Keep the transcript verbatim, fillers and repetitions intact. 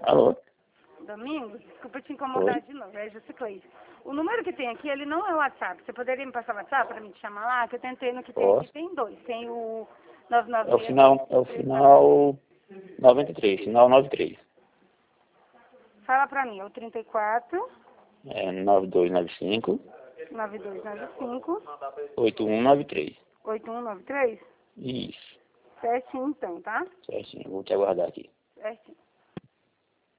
Alô? Domingos, desculpa te incomodar Oi? de novo, é Jusicleide. O número que tem aqui, ele não é o WhatsApp. Você poderia me passar o WhatsApp para me te chamar lá? Que eu tentei no que tem aqui, Posso? tem dois. Tem o nove nove É o seis final, é o final noventa e três, final noventa e três. Fala pra mim, é o trinta e quatro, É nove dois nove cinco, nove dois nove cinco, oito um nove três. oito um nove três. Isso, Certinho então, tá? certinho. Vou te aguardar aqui. Certinho.